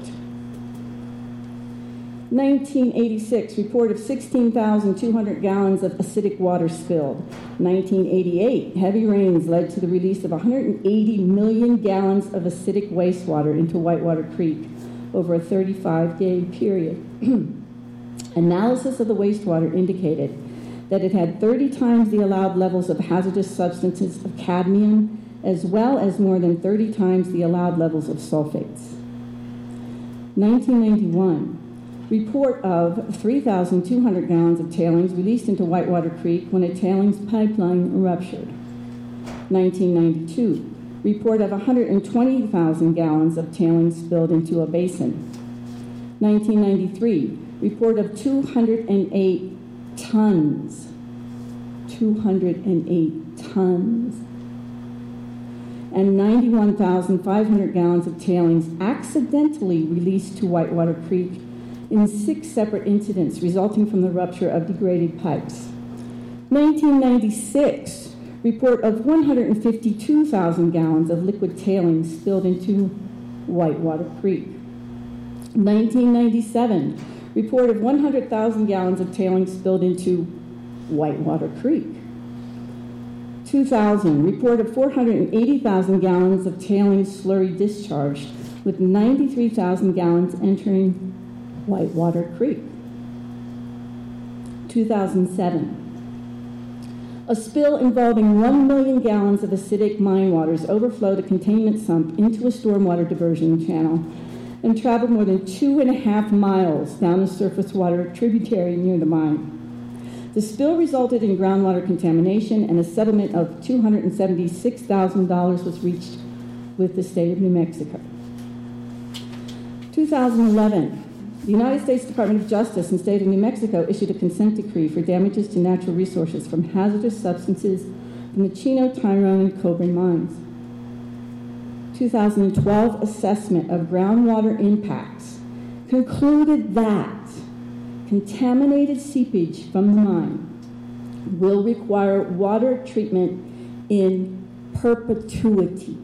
Speaker 17: nineteen eighty-six, report of sixteen thousand two hundred gallons of acidic water spilled. nineteen eighty-eight, heavy rains led to the release of one hundred eighty million gallons of acidic wastewater into Whitewater Creek over a thirty-five day period. Analysis of the wastewater indicated that it had thirty times the allowed levels of hazardous substances of cadmium, as well as more than thirty times the allowed levels of sulfates. nineteen ninety-one, report of three thousand two hundred gallons of tailings released into Whitewater Creek when a tailings pipeline ruptured. nineteen ninety-two, report of one hundred twenty thousand gallons of tailings spilled into a basin. nineteen ninety-three, report of two hundred eight tons. two hundred eight tons. And ninety-one thousand five hundred gallons of tailings accidentally released to Whitewater Creek in six separate incidents resulting from the rupture of degraded pipes. nineteen ninety-six, report of one hundred fifty-two thousand gallons of liquid tailings spilled into Whitewater Creek. nineteen ninety-seven, report of one hundred thousand gallons of tailings spilled into Whitewater Creek. two thousand, report of four hundred eighty thousand gallons of tailings slurry discharged, with ninety-three thousand gallons entering Whitewater Creek. two thousand seven, a spill involving one million gallons of acidic mine waters overflowed a containment sump into a stormwater diversion channel and traveled more than two and a half miles down a surface water tributary near the mine. The spill resulted in groundwater contamination, and a settlement of two hundred seventy-six thousand dollars was reached with the state of New Mexico. two thousand eleven, the United States Department of Justice and state of New Mexico issued a consent decree for damages to natural resources from hazardous substances from the Chino, Tyrone, and Coburn mines. two thousand twelve assessment of groundwater impacts concluded that contaminated seepage from the mine will require water treatment in perpetuity.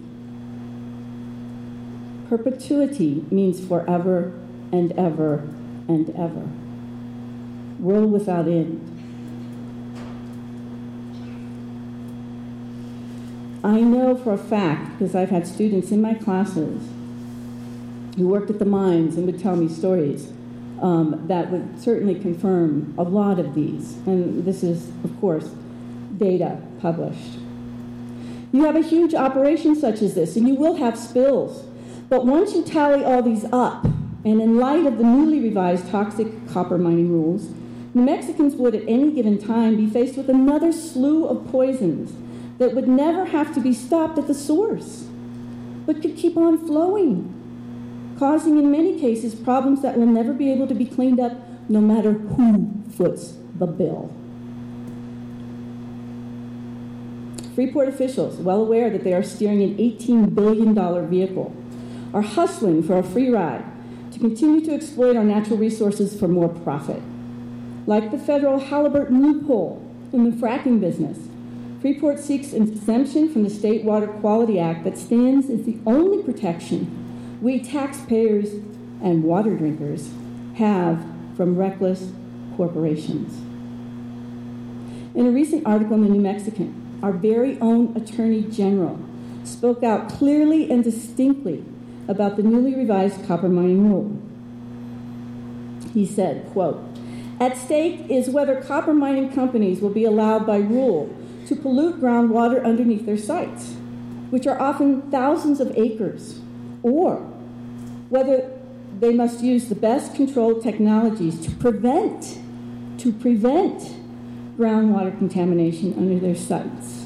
Speaker 17: Perpetuity means forever and ever and ever. World without end. I know for a fact, because I've had students in my classes who worked at the mines and would tell me stories um, that would certainly confirm a lot of these. And this is, of course, data published. You have a huge operation such as this, and you will have spills. But once you tally all these up, and in light of the newly revised toxic copper mining rules, New Mexicans would at any given time be faced with another slew of poisons that would never have to be stopped at the source, but could keep on flowing, causing in many cases problems that will never be able to be cleaned up no matter who foots the bill. Freeport officials, well aware that they are steering an eighteen billion dollars vehicle, are hustling for a free ride to continue to exploit our natural resources for more profit. Like the federal Halliburton loophole in the fracking business, Freeport seeks an exemption from the State Water Quality Act that stands as the only protection we taxpayers and water drinkers have from reckless corporations. In a recent article in the New Mexican, our very own Attorney General spoke out clearly and distinctly about the newly revised copper mining rule. He said, quote, "At stake is whether copper mining companies will be allowed by rule to pollute groundwater underneath their sites, which are often thousands of acres, or whether they must use the best controlled technologies to prevent, to prevent groundwater contamination under their sites."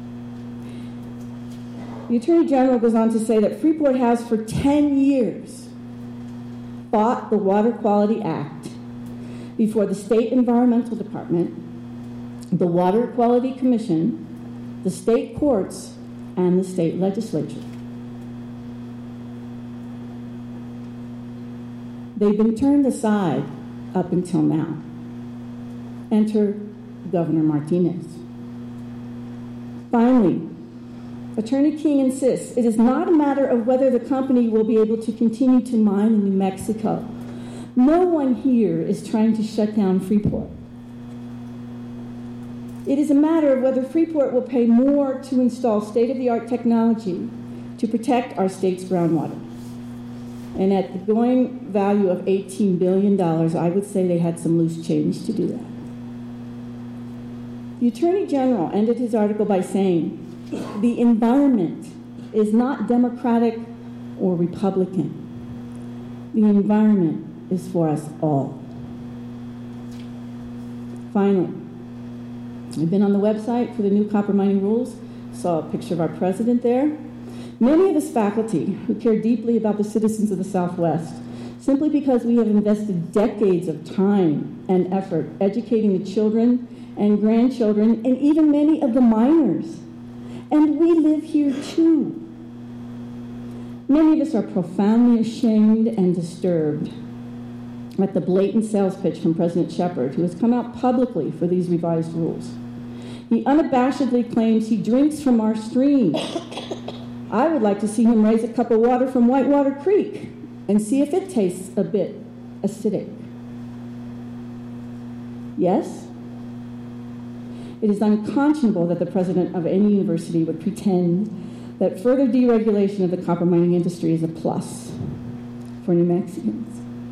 Speaker 17: The Attorney General goes on to say that Freeport has for ten years fought the Water Quality Act before the State Environmental Department, the Water Quality Commission, the state courts, and the state legislature. They've been turned aside up until now. Enter Governor Martinez. Finally, Attorney King insists it is not a matter of whether the company will be able to continue to mine in New Mexico. No one here is trying to shut down Freeport. It is a matter of whether Freeport will pay more to install state-of-the-art technology to protect our state's groundwater. And at the going value of eighteen billion dollars, I would say they had some loose change to do that. The Attorney General ended his article by saying, "The environment is not Democratic or Republican. The environment is for us all." Finally, I've been on the website for the new copper mining rules, saw a picture of our president there. Many of his faculty, who care deeply about the citizens of the Southwest, simply because we have invested decades of time and effort educating the children and grandchildren and even many of the minors. And we live here too. Many of us are profoundly ashamed and disturbed at the blatant sales pitch from President Shepherd, who has come out publicly for these revised rules. He unabashedly claims he drinks from our stream. I would like to see him raise a cup of water from Whitewater Creek and see if it tastes a bit acidic. Yes? It is unconscionable that the president of any university would pretend that further deregulation of the copper mining industry is a plus for New Mexicans.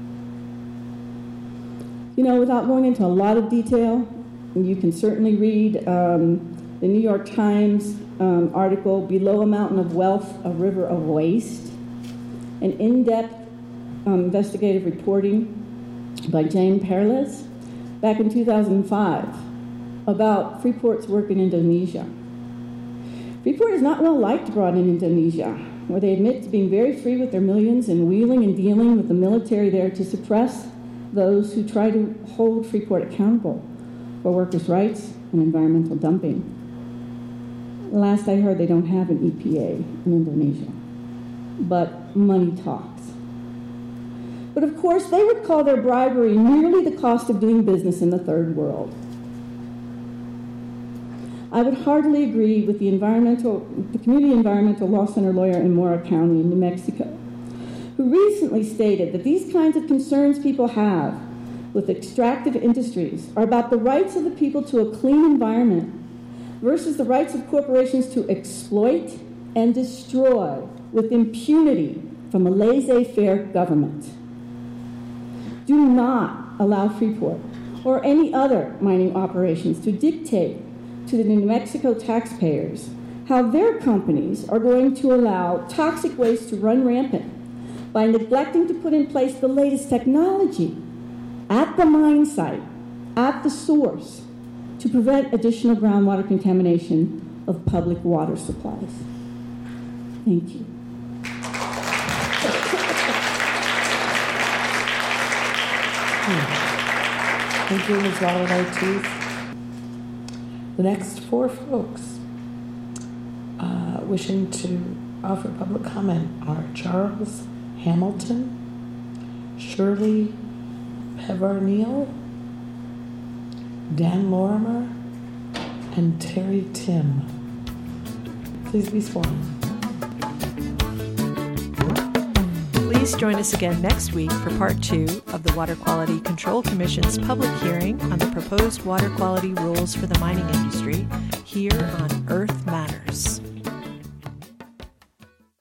Speaker 17: You know, without going into a lot of detail, you can certainly read um, the New York Times um, article, Below a Mountain of Wealth, a River of Waste, an in-depth um, investigative reporting by Jane Perles back in two thousand five about Freeport's work in Indonesia. Freeport is not well liked abroad in Indonesia, where they admit to being very free with their millions and wheeling and dealing with the military there to suppress those who try to hold Freeport accountable for workers' rights and environmental dumping. Last I heard, they don't have an E P A in Indonesia, but money talks. But of course, they would call their bribery merely the cost of doing business in the third world. I would heartily agree with the environmental, the Community Environmental Law Center lawyer in Mora County in New Mexico, who recently stated that these kinds of concerns people have with extractive industries are about the rights of the people to a clean environment versus the rights of corporations to exploit and destroy with impunity from a laissez-faire government. Do not allow Freeport or any other mining operations to dictate to the New Mexico taxpayers how their companies are going to allow toxic waste to run rampant by neglecting to put in place the latest technology at the mine site, at the source, to prevent additional groundwater contamination of public water supplies. Thank you.
Speaker 2: Thank you, Miz Waller-Ortiz. The next four folks uh, wishing to offer public comment are Charles Hamilton, Shirley Peverneal, Dan Lorimer, and Terry Tim. Please be sworn.
Speaker 1: Please join us again next week for part two of the Water Quality Control Commission's public hearing on the proposed water quality rules for the mining industry here on Earth